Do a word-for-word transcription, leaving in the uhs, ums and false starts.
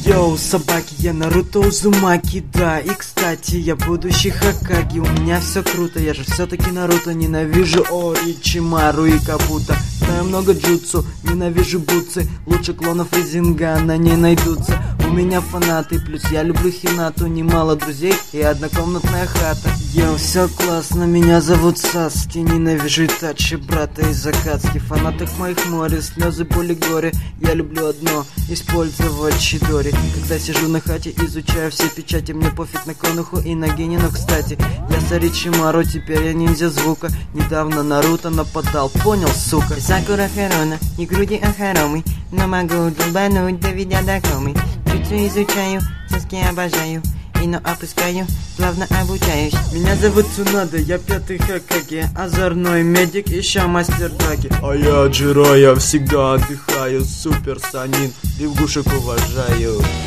Йоу, собаки, я Наруто Узумаки, да. И, кстати, я будущий Хокаге. У меня все круто, я же все-таки Наруто. Ненавижу Оричимару и Кабуто. Знаю много джутсу, ненавижу бутсы. Лучше клонов Ризингана не найдутся. У меня фанаты, плюс я люблю Хинату. Немало друзей и однокомнатная хата. Йоу, все классно, меня зовут Саски. Ненавижу Итачи, брата из Акацки. Фанаток моих море, слезы, боли, горе. Я люблю одно, использовать Чидори. Когда сижу на хате, изучаю все печати. Мне пофиг на Конуху и на Генину, кстати. Я с Оричимару, теперь я ниндзя звука. Недавно Наруто нападал, понял, сука. Сакура Харона, не груди Ахароми. Но могу долбануть, доведя до комы. Джутсу изучаю, Саски обожаю. Ино опускаю, плавно обучаюсь. Меня зовут Цунада, я пятый Хокаге. Озорной медик, еще мастер даги. А я Джиро, я всегда отдыхаю. Супер Санин, лягушек уважаю.